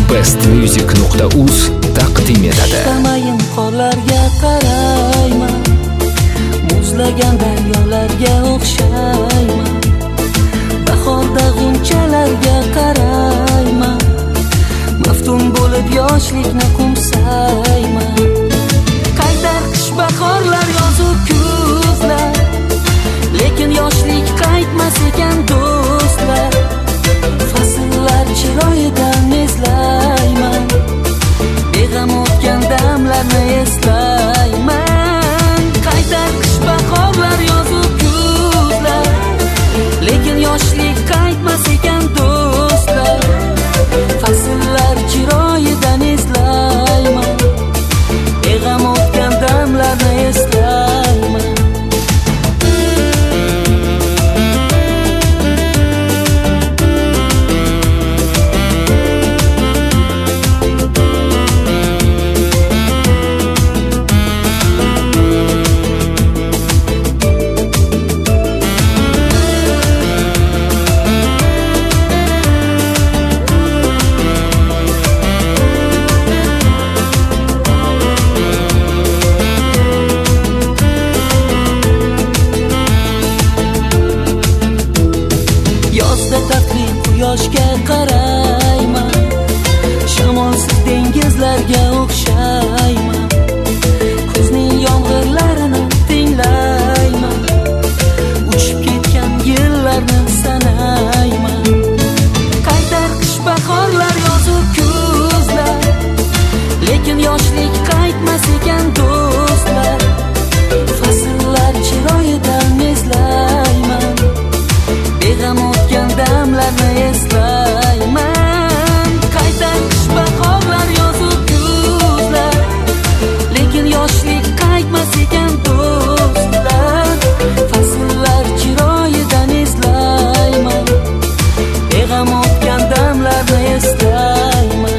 bestmusic.uz taqdim etadi. Ishtamayim qorlarga qarayman, muzlagan daryolarga o'xshayman. Bahorda g'unchalarga qarayman, maftun bo'lib yoshlikni qo'msayman. Qaytar qish bahorlar yozu kuzlar, lekin yoshlik qaytmas ekan do'stlar. Fasllar chiroyidan eslayman, beg'am o'tgan damlarni eslayman. Qaytar qish bahorlar yozu kuzlar, lekin yoshlik qaytmas ekan do'stlar. Fasllar chiroyidan eslayman, beg'am o'tgan damlarni eslayman. Yozda tatli quyoshga qarayman, shamolsiz dengizlarga o'xshayman. Kuzning yomg'irlarini tinglayman, uchib ketgan yillarni sanayman. Qaytar qish bahorlar yozu kuzlar, lekin yoshlik qaytmas ekan do'stlar. Fasllar chiroyidan eslayman, beg'am o'tgan damlarni eslayman. Qaytar qish bahorlar yozu kuzlar, lekin yoshlik qaytmas ekan do'stlar. Fasllar chiroyidan eslayman, beg'am o'tgan damlarni eslayman.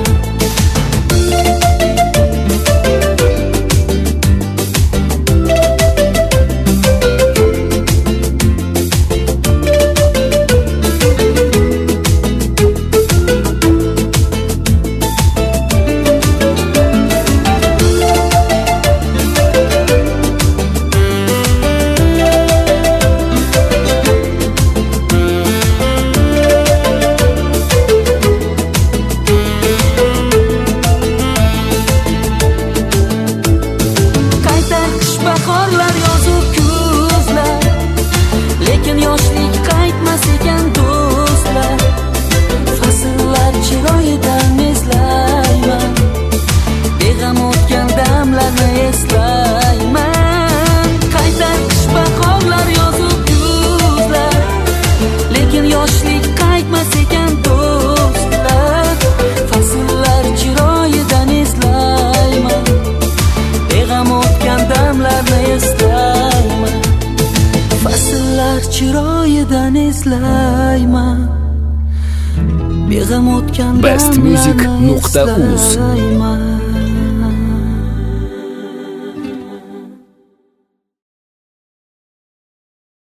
Qaytar qish bahorlar yozu kuzlar, lekin yoshlik qaytmas ekan do'stlar. Fasllar chiroyidan eslayman, beg'am o'tgan damlarni eslayman. Qaytar qish bahorlar yozu kuzlar, lekin yoshlik qaytmas ekan do'stlar. Fasllar chiroyidan eslayman, beg'am o'tgan damlarni eslayman. Fasllar chiroyidan eslayman, beg'am o'tgan damlarni bestmusic.uz eslayman.